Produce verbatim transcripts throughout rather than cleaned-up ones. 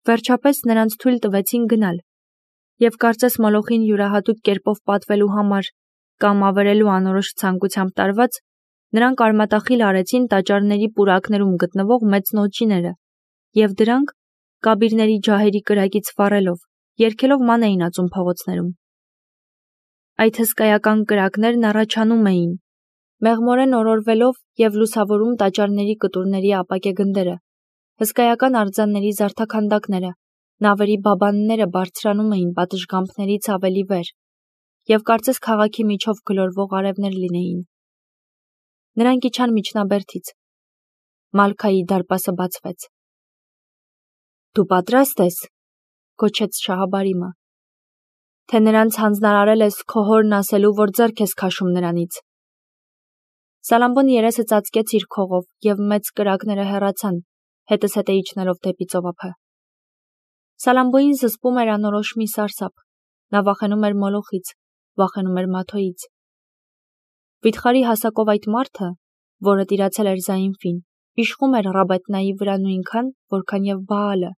Վերջապես նրանց թույլ տվեցին գնալ, և կարծես Մոլոխին յուրահատուկ կերպով պատվելու համար կամ ավերելու անորոշ ցանկությամբ տարված, նրանք արմատախիլ արեցին տաճարների պուրակներում գտնվող մեծ նոճիները, և դրանք, կաբիրների ջահերի կրակից վառելով, երգելով ման էին ածում փողոցներում։ Այդ հսկայական կրակներն առաջանում էին, մեղմորեն օրորվելով և լուսավորում տաճարների կտուրների ապակե գնդերը, հսկայական արձանների զարդաքանդակները, նավերի բաբանները բարձրանում էին պատշգամբներից ավելի վեր, և կարծես քաղաքի միջով գլորվող արևներ լինեին։ Նրանք իջան միջնաբերդից։ Մալքայի դարպասը բացվեց։ «Դու պատրաստ ես», գոչեց Շահաբարիմը, «թե նրանց հանձնարարել ես քո հորն ասելու, որ ձեռք ես քաշում նրանից»։ Սալամբոն երեսը ծածկեց իր քողով, և մեծ կրակները հեռացան, հետզհետե իջնելով դեպի ծովափը։ Սալամբոյին զսպում էր անորոշ մի սարսափ, նա վախենում էր Մոլոխից, վախենում էր Մաթոյից։ Վիթխարի հասակով այդ մարդը, որը տիրացել էր Զայինֆին, իշխում էր Ռաբետնայի վրա նույնքան, որքան և Բաալը։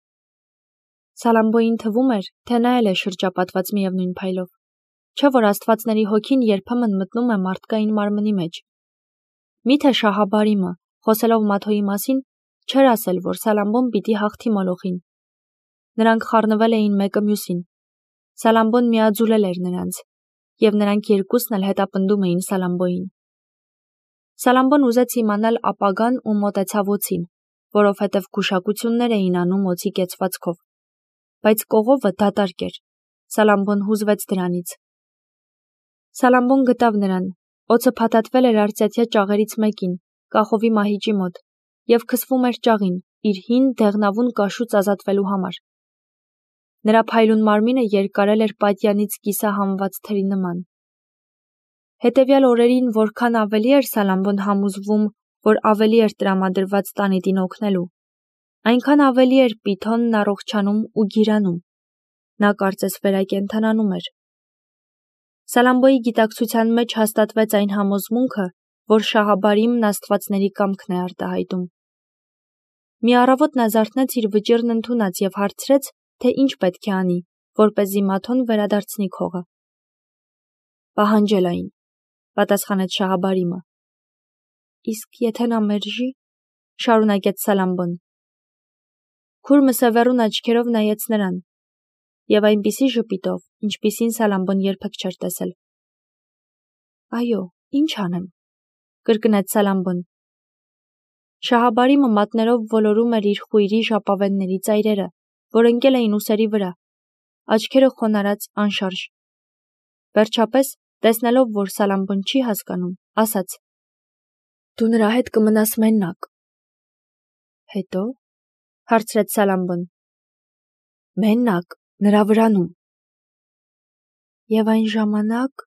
Սալամբոյին թվում էր, թե նա էլ է շրջապատված միևնույն փայլով, չէ՞ որ աստվածների հոգին երբեմն մտնում է մարդկային մարմնի մեջ։ Միթե Շահաբարիմը, խոսելով Մաթոյի մասին, չէր ասել, որ Սալամբոն պիտի հաղթի Մոլոխին։ Նրանք խառնվել էին մեկը մյուսին։ Սալամբոն միաձուլել էր նրանց, և նրանք երկուսն էլ հետապնդում էին Սալամբոյին։ Սալամբոն ուզեց իմանալ ապագան ու մոտեցավ օձին, որովհետև գուշակություններ էին անում օձի կեցվածքով։ Բայց կողովը դատարկ էր։ Սալամբոն հուզվեց դրանից։ Սալամբոն գտավ նրան, օձը փաթաթվել էր արծաթյա ճաղերից մեկին, կախովի մահիճի մոտ, և քսվում էր ճաղին, իր հին դեղնավուն կաշուց ազատվելու համար։ Նրա փայլուն մարմինը երկարել էր պատյանից կիսահանված թրի նման։ Հետևյալ օրերին որքան ավելի էր Սալամբոն համոզվում, որ ավելի էր տրամադրված տանիտին օգնելու, այնքան ավելի էր պիթոնն առողջանում ու գիրանում։ Նա կարծես վերակենդանանում էր։ Սալամբոյի գիտակցության մեջ հաստատվեց այն համոզմունքը, որ Շահաբարիմն աստվածների կամքն է արտահայտում։ Մի առավոտ նա զարթնեց իր վճիռն ընդունած և հարցրեց, թե ինչ պետք է անի, որպեսզի Մաթոն վերադարձնի քողը։ «Պահանջել այն», պատասխանեց Շահաբարիմը։ «Իսկ եթե նա մերժի», շարունակեց Սալամբոն։ Քուր մսևեռուն աչքերով նայեց նրան, և այնպիսի ժպիտով, ինչպիսին Սալամբոն երբեք չէր տեսել։ «Այո, ինչ անեմ», կրկնեց Սալամբոն։ Շահաբարիմը մատներով ոլորում էր իր խույրի ժապավենների ծայրերը, որ ընկել էին ուսերի վրա, աչքերը խոնարհած, անշարժ։ Վերջապես, տեսնելով, որ Սալամբոն չի հասկանում, ասաց. «Դու նրա հետ կմնաս մենակ»։ «Հետո՞», հարցրեց Սալամբոն։ «Մենակ, նրա վրանում»։ «Եվ այն ժամանակ»։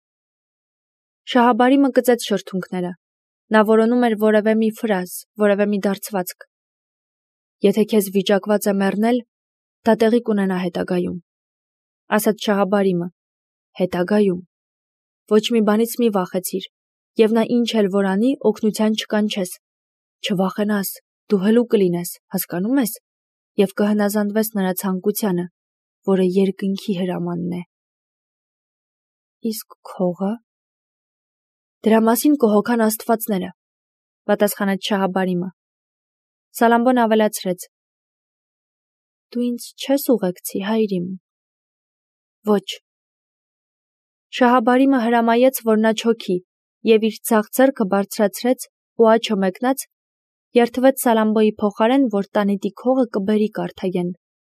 Շահաբարիմը կծեց շրթունքները։ Նա որոնում էր որևէ մի ֆրազ, որևէ մի դարձվածք։ «Եթե քեզ վիճակված է մեռնել, դա տեղի կունենա հետագայում», ասաց Շահաբարիմը։ «Հետագայում։ Ոչ մի բանից մի վախեցիր, և նա ինչ էլ որ անի, օգնության չկանչես։ Չվախենաս, դու հլու կլինես, հասկանո՞ւմ ես, և կհնազանդվես նրա ցանկությանը, որը երկնքի հրամանն է»։ «Իսկ քողը»։ «Դրա մասին կհոգան աստվածները», պատասխանեց Շահաբարիմը։ Սալամբոն ավելացրեց. «Դու ինձ չես ուղեկցի, հայրիմ»։ «Ոչ»։ Շահաբարիմը հրամայեց, որ նա չոքի, և իր ձախ ձեռքը բարձրացրեց ու աջը մեկնած, երդվեց Սալամբոյի փոխարեն, որ տանիտի քողը կբերի Կարթագեն։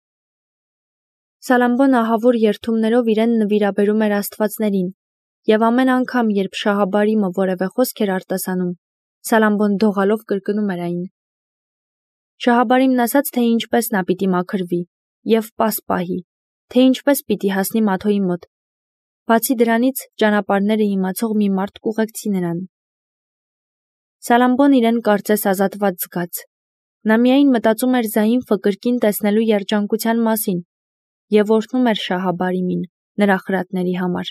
Սալամբոն ահավոր երդումներով իրեն նվիրաբերում էր աստվածներին, և ամեն անգամ, երբ Շահաբարիմը որևէ խոսք էր արտասանում, Սալամբոն դողալով կրկնում էր այն։ Շահաբարիմն ասաց, թե ինչպես նա պիտի մաքրվի և պաս պահի, թե ինչպես պիտի հասնի Մաթոյի մոտ։ Բացի դրանից, ճանապարհները իմացող մի մարդ կուղեկցի նրան։ Սալամբոն իրեն կարծես ազատված զգաց։ Նա միայն մտածում էր Զայինֆը կրկին տեսնելու երջանկության մասին և օրհնում էր Շահաբարիմին նրա խրատների համար։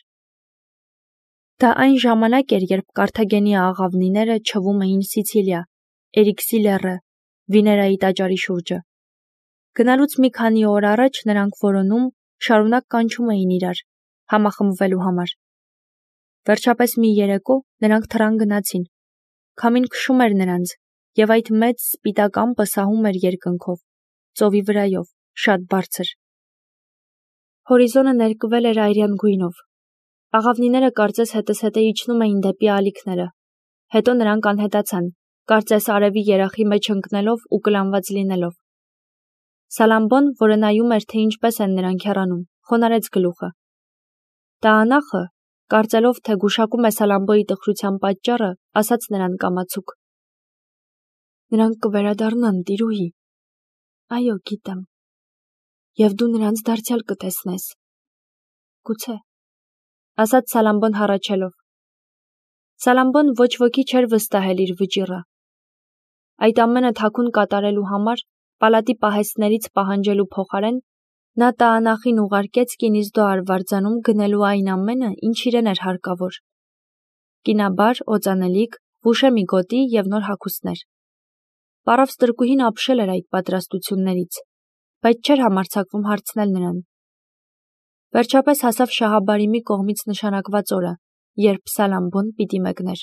Դա այն ժամանակ էր, երբ Կարթագենի աղավնիները չվում էին Սիցիլիա, Էրիքսի լեռը, Վիներայի տաճարի շուրջը։ Գնալուց մի քանի օր առաջ նրանք որոնում շարունակ կանչում էին իրար, համախմբվելու համար։ Վերջապես մի երեկո նրանք թռան գնացին։ Քամին քշում էր նրանց, և այդ մեծ սպիտակ ամպը սահում էր երկնքով, ծովի վրայով, շատ բարձր։ Հորիզոնը ներկվել էր այրյան գույնով։ Աղավնիները կարծես հետզհետե իջնում էին դեպի ալիքները։ Հետո նրանք անհետացան, կարծես արևի երախի մեջ ընկնելով ու կլանված լինելով։ Սալամբոն, որը նայում էր, թե ինչպես են նրանք հեռանում, խոնարհեց գլուխը։ Տաանախը, կարծելով, թե գուշակում է Սալամբոյի տխրության պատճառը, ասաց նրան կամացուկ. Նրանք կվերադառնան, տիրուհի։ Այո, գիտեմ։ Եվ դու նրանց դարձյալ կտեսնես։ Գուցե, ասաց Սալամբոն հառաչելով։ Սալամբոն ոչ ոքի չէր վստահել իր վճիռը։ Այդ ամենը թաքուն կատարելու համար, պալատի պահեստներից պահանջելու փոխարեն, նա Տաանախին ուղարկեց Կինիզդո արվարձանում գնելու այն ամենը, ինչ իրեն էր հարկավոր. կինաբար, օծանելիք, վուշեմի գոտի և նոր հագուստներ։ Պարով ստրկուհին ապշել էր այդ պատրաստություններից, բայց չէր համարձակվում հարցնել նրան։ Վերջապես հասավ Շահաբարիմի կողմից նշանակված օրը, երբ Սալամբոն պիտի մեկներ։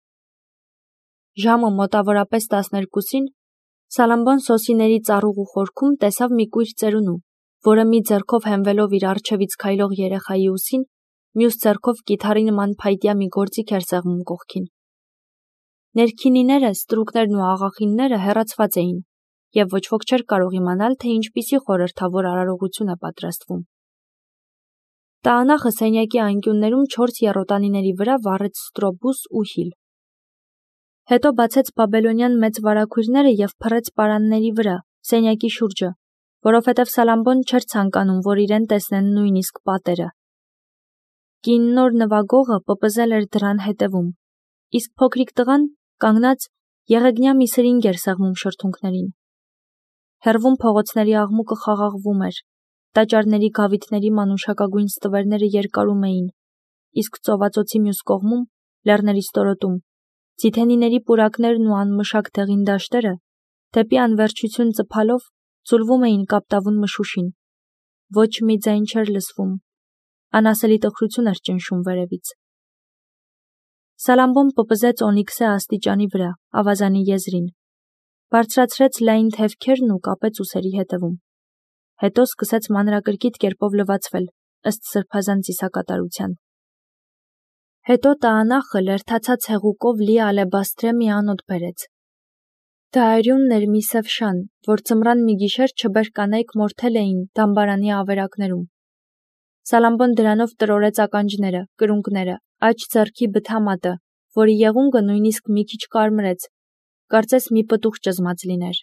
Ժամը մոտավորապես տասներկուսին Սալամբոն սոսիների ծառուղու խորքում տեսավ մի կույր ծերունու, որը մի ձեռքով հենվելով իր առջևից քայլող երեխայի ուսին, մյուս ձեռքով կիթառի նման փայտյա մի գործիք էր սեղմում կողքին։ Ներքինիները, ստրուկներն ու աղախինները հեռացված էին, և ոչ ոք չէր կարող իմանալ, թե ինչպիսի խորհրդավոր արարողություն է պատրաստվում։ Տաանախը սենյակի անկյուններում չորս եռոտանիների վրա վառեց ստրոբուս ու հիլ։ Հետո բացեց բաբելոնյան մեծ վարագույրները և փռեց պարանների վրա, սենյակի շուրջը, որովհետև Սալամբոն չէր ցանկանում, որ իրեն տեսնեն նույնիսկ պատերը։ Կին նոր նվագողը պպզել էր դռան հետևում, իսկ փոքրիկ տղան, կանգնած, եղեգնյա մի սրինգ էր սեղմում շրթունքներին։ Հեռվում փողոցների աղմուկը խաղաղվում էր, տաճարների գավիթների մանուշակագույն ստվերները երկարում էին, իսկ ծովածոցի մյուս կողմում, լեռների ստորոտում, ձիթենիների պուրակներն ու անմշակ դեղին դաշտերը, դեպի անվերջություն ծփալով, ձուլվում էին կապտավուն մշուշին։ Ոչ մի ձայն չէր լսվում, անասելի տխրություն էր ճնշում վերևից։ Սալամբոն պպզեց օնիքսե աստիճանի վրա, ավազանի եզրին, բարձրացրեց լայն թևքերն ու կապեց ուսերի հետևում։ Հետո սկսեց մանրակրկիտ կերպով լվացվել, ըստ սրբազան ծիսակատարության։ Հետո Տաանախը լերդացած հեղուկով լի ալեբաստրե մի անոթ բերեց։ Դա արյունն էր մի սև շան, որ ձմռան մի գիշեր չբեր կանայք մորթել էին դամբարանի ավերակներում։ Սալամբոն դրանով տրորեց ականջները, կրունկները, աջ ձեռքի բթամատը, որի եղունգը նույնիսկ մի քիչ կարմրեց, կարծես մի պտուղ ճզմած լիներ։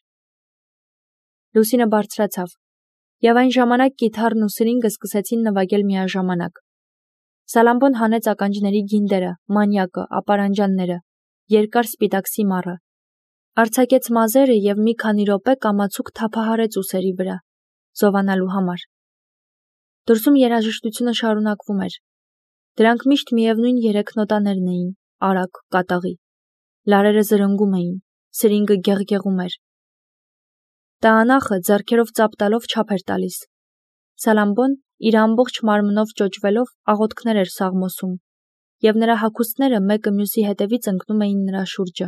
Լուսինը բարձրացավ, և այն ժամանակ կիթառն ու սրինգը սկսեցին նվագել միաժամանակ։ Սալամբոն հանեց ականջների գինդերը, մանյակը, ապարանջանները, երկար սպիտակ սիմառը, արձակեց մազերը և մի քանի րոպե կամացուկ թափահարեց ուսերի վրա, զովանալու համար։ Դրսում երաժշտությունը շարունակվում էր։ Դրանք միշտ միևնույն երեք նոտաներն էին, արագ, կատաղի։ Լարերը զրնգում էին, սրինգը գեղգեղում էր։ Տաանախը ձեռքերով ծափ տալով չափ էր տալիս։ Սալամբոն իր ամբողջ մարմնով ճոճվելով աղոթքներ էր սաղմոսում, և նրա հագուստները մեկը մյուսի հետևից ընկնում էին նրա շուրջը։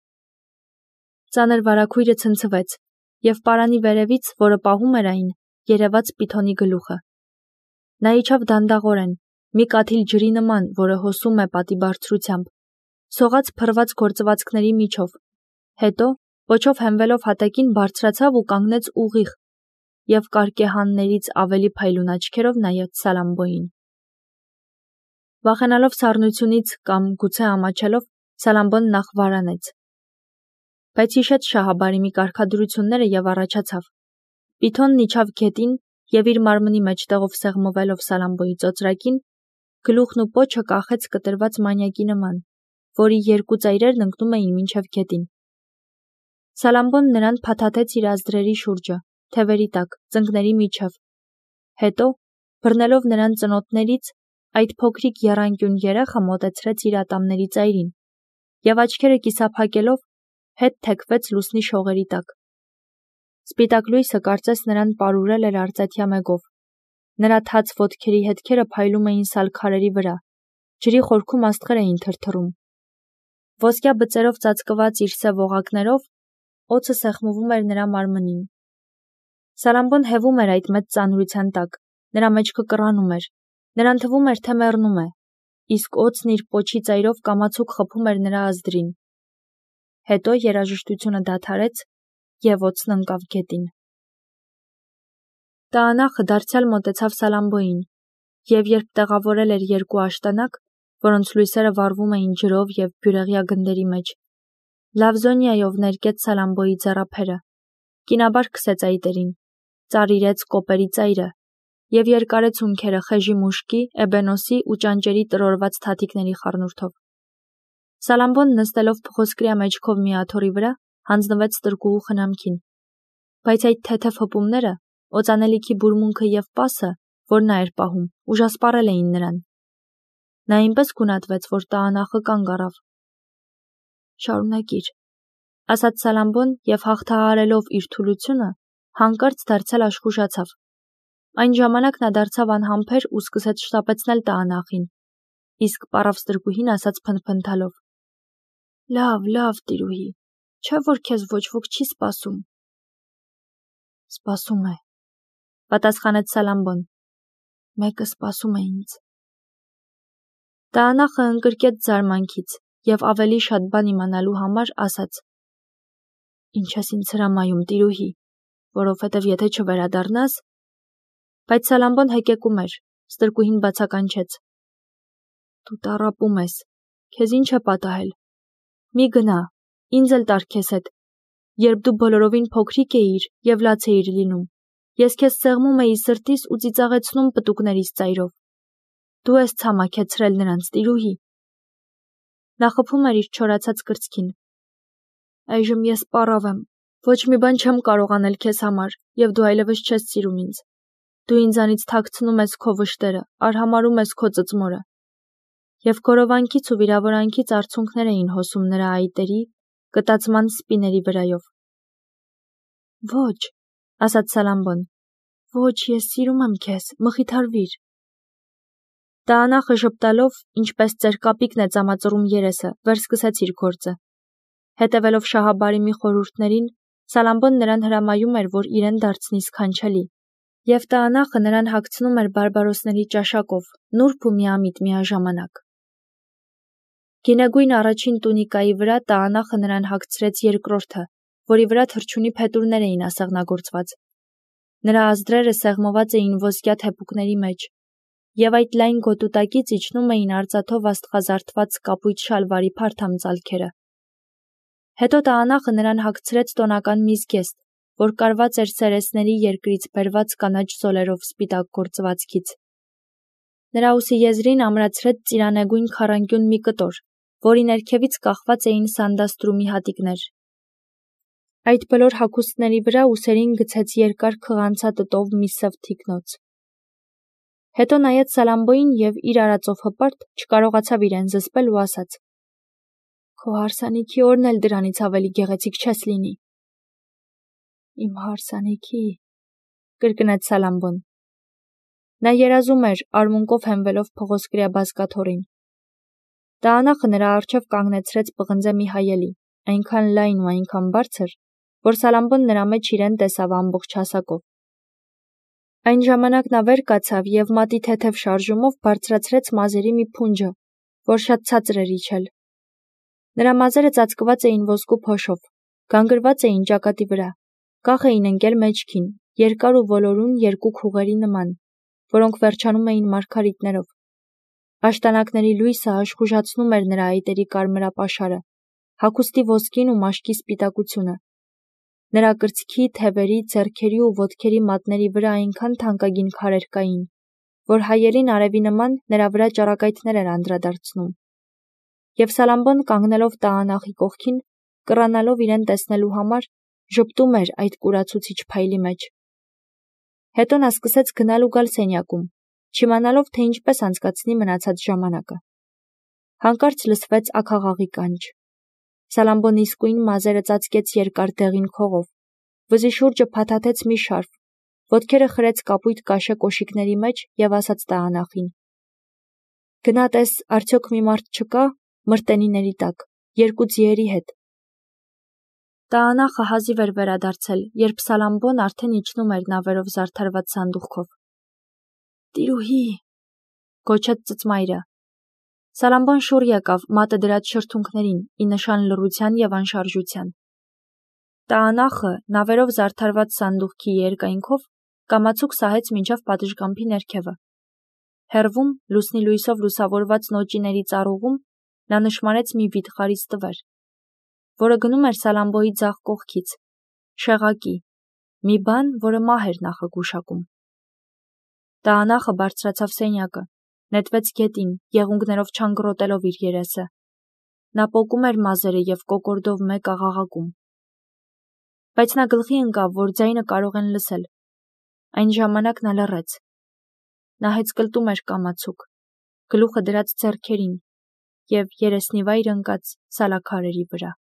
Ծանր վարագույրը ցնցվեց, և պարանի վերևից, որը պահում էր այն, երևաց Պիթոնի գլուխը։ Նա իջավ դանդաղորեն, մի կաթիլ ջրի նման, որը հոսում է պատի բարձրությամբ, սողաց փռված գործվածքների միջով, հետո, պոչով հենվելով հատակին, բարձրացավ ու կանգնեց ուղիղ, և կարկեհաններից ավելի փայլուն աչքերով նայեց Սալամբոյին։ Վախենալով սառնությունից կամ գուցե ամաչելով, Սալամբոն նախ վարանեց։ Բայց հիշեց Շահաբարիմի կարգադրությունները և առաջացավ։ Պիթոնն իջավ գետին և իր մարմնի մեջտեղով սեղմվելով Սալամբոյի ծոծրակին, գլուխն ու պոչը կախեց կտրված մանյակի նման, որի երկու ծայրերն ընկնում էին մինչև գետին։ Սալամբոն նրան փաթաթեց իր ազդրերի շուրջը, թևերի տակ, ծնկների միջև։ Հետո, բռնելով նրան ծնոտներից, այդ փոքրիկ եռանկյուն երեխը մոտեցրեց իր ատամների ծայրին, և աչքերը կիսափակելով, հետ թեքվեց լուսնի շողերի տակ։ Սպիտակ լույսը կարծես նրան պարուրել էր արծաթյա մեգով։ Նրա թաց ոտքերի հետքերը փայլում էին սալքարերի վրա, ջրի խորքում աստղեր էին թրթռում։ Ոսկյա բծերով ծածկված իր սև օղակներով օձը սեղմվում էր նրա մարմնին։ Սալամբոն հևում էր այդ մեծ ծանրության տակ, նրա մեջքը կռանում էր, նրան թվում էր, թե մեռնում է, իսկ օձն իր պոչի ծայրով կամացուկ խփում էր նրա ազդրին։ Հետո երաժշտությունը դադարեց, և օձն ընկավ գետին։ Տաանախը դարձյալ մոտեցավ Սալամբոյին, և երբ տեղավորել էր երկու աշտանակ, որոնց լույսերը վառվում էին ջրով և բյուրեղյա գնդերի մեջ, Լավզոնիայով ներկեց Սալամբոյի ձեռափերը, կինաբար քսեց այտերին, ծարիրեց կոպերի ծայրը և երկարեց ունքերը խեժի մուշկի, էբենոսի ու ճանճերի տրորված թաթիկների խառնուրդով։ Սալամբոն նստելով փղոսկրյա մեջքով մի աթոռի վրա, հանձնվեց ստրկուհու խնամքին, բայց այդ թեթև հպումները, օծանելիքի բուրմունքը և պասը, որ նա էր պահում, ուժասպառել էին նրան։ Նա այնպես գունատվեց, որ տաանախը կանգ առավ։ «Շարունակիր», ասաց Սալամբոն և հաղթահարելով իր թուլությունը, հանկարծ դարձյալ աշխուժացավ։ Այն ժամանակ նա դարձավ անհամբեր ու սկսեց շտապեցնել տաանախին, իսկ պառավ ստրկուհին ասաց փնթփնթալով. «Լավ, լավ, տիրուհի, չէ՞ որ քեզ ոչ ոք չի սպասում»։ «Սպասում է», պատասխանեց Սալամբոն։ «Մեկը սպասում է ինձ»։ Տաանախը ընկրկեց զարմանքից և ավելի շատ բան իմանալու համար ասաց. «Ինչ ես ինձ հրամայում, տիրուհի, որովհետև եթե չվերադառնաս…» Բայց Սալամբոն հեկեկում էր, ստրկուհին բացականչեց. «Դու տառապում ես, քեզ ինչ է պատահել։ Մի գնա, ինձ էլ տար քեզ հետ։ Երբ դու բոլորովին փոքրիկ էիր և լաց էիր լինում, ես քեզ սեղմում էի սրտիս ու ծիծաղեցնում պտուկներիս ծայրով։ Դու ես ցամաքեցրել նրանց, տիրուհի»։ Նա խփում էր իր չորացած կրծքին։ «Այժմ ես պառավ եմ, ոչ մի բան չեմ կարող անել քեզ համար, և դու այլևս չես սիրում ինձ։ Դու ինձանից թաքցնում ես քո վշտերը, արհամարհում ես քո ծծմորը»։ Եվ գորովանքից ու վիրավորանքից արցունքներ էին հոսում նրա այտերի, կտացման սպիների վրայով։ «Ոչ», ասաց Սալամբոն, «ոչ, ես սիրում եմ քեզ, մխիթարվիր»։ Տաանախը ժպտալով, ինչպես ծերկապիկն է ծամածռում երեսը, վերսկսեց իր գործը։ Հետևելով Շահաբարիմի խորհուրդներին, Սալամբոն նրան հրամայում էր, որ իրեն դարձնի սքանչելի, և տաանախը նրան հագցնում էր բարբարոսների ճաշակով, նուրբ ու միամիտ միաժամանակ։ Գինեգույն առաջին տունիկայի վրա տաանախը նրան հագցրեց երկրորդը, որի վրա թռչունի փետուրներ էին ասեղնագործված։ Նրա ազդրերը սեղմված էին ոսկյա թեփուկների մեջ, և այդ լայն գոտուտակից իջնում էին արծաթով աստղազարդված կապույտ շալվարի փարթամ ծալքերը։ Հետո տաանախը նրան հագցրեց տոնական մի զգեստ, որ կարված էր սերեսների երկրից բերված կանաչ զոլերով սպիտակ գործվածքից։ Նրա ուսի եզրին ամրացրեց ծիրանեգույն քառանկյուն մի կտոր, որի ներքևից կախված էին սանդաստրումի հատիկներ։ Այդ բոլոր հագուստների վրա ուսերին գցեց երկար քղանցատտով մի սև թիկնոց։ Հետո նայեց Սալամբոյին և իր արածով հպարտ չկարողացավ իրեն զսպել ու ասաց. «Քո հարսանիքի օրն էլ դրանից ավելի գեղեցիկ չես լինի»։ «Իմ հարսանիքի…», կրկնեց Սալամբոն։ Նա երազում էր, արմունկով հենվելով փղոսկրյա բազկաթոռին։ Տաանախը նրա առջև կանգնեցրեց պղնձե մի հայելի, այնքան լայն ու այնքան բարձր, որ Սալամբոն նրա մեջ իրեն տեսավ ամբողջ հասակով։ Այն ժամանակ նա վեր կացավ և մատի թեթև շարժումով բարձրացրեց մազերի մի փունջը, որ շատ ցածր էր իջել։ Նրա մազերը ծածկված էին ոսկու փոշով, գանգրված էին ճակատի վրա, կախ էին ընկել մեջքին, երկար ու ոլորուն երկու քուղերի նման, որոնք վերջանում էին մարգարիտներով։ Աշտանակների լույսը աշխուժացնում էր նրա այտերի կարմրապաշարը, հագուստի ոսկին ու մաշկի սպիտակությունը։ Նրա կրծքի, թևերի, ձեռքերի ու ոտքերի մատների վրա այնքան թանկագին քարեր կային, որ հայելին արևի նման նրա վրա ճառագայթներ էր անդրադարձնում։ Եվ Սալամբոն կանգնելով տաանախի կողքին, կռանալով իրեն տեսնելու համար, ժպտում էր այդ կուրացուցիչ փայլի մեջ։ Հետո նա սկսեց գնալ ու գալ սենյակում, չիմանալով, թե ինչպես անցկացնի մնացած ժամանակը։ Հանկարծ լսվեց աքաղաղի կանչ։ Սալամբոն իսկույն մազերը ծածկեց երկար դեղին քողով, Վզի շուրջը փաթաթեց մի շարֆ, ոտքերը խրեց կապույտ կաշե կոշիկների մեջ և ասաց տղանախին. «Գնա տես, արդյոք մի մարդ չկա մրտենիների տակ, երկու ձիերի հետ»։ Տղանախը հազիվ էր վերադարձել, երբ Սալամբոն արդեն իջնում էր նավերով զարդարված սանդուղքով։ «Տիրուհի», գոչեց ծծմայրը։ Սալամբոն շուռ եկավ մատը դրած շրթունքներին՝ ի նշան լռության և անշարժության։ Տղանախը նավերով զարդարված սանդուղքի երկայնքով կամացուկ սահեց մինչև պատշգամբի ներքևը։ Հեռվում, լուսնի լույսով լուսավորված նոճիների ծառուղում նա նշմարեց մի վիթխարից տվեր, որը գնում էր Սալամբոյի ձախ կողքից, շեղակի, մի բան, որը մահ էր նախագուշակում։ Տղանախը բարձրացավ սենյակը, նետվեց գետին, եղունգներով չանգռոտելով իր երեսը։ Նա պոկում էր մազերը և կոկորդով մեկ աղաղակում։ Բայց նա գլխի ընկավ, որ ձայնը կարող են լսել։ Այն ժամանակ նա լռեց։ Նա հեծկլտում էր կամացուկ, գլուխը դրած ձեռքերին և երեսնիվայր ընկած սալաքարերի վրա։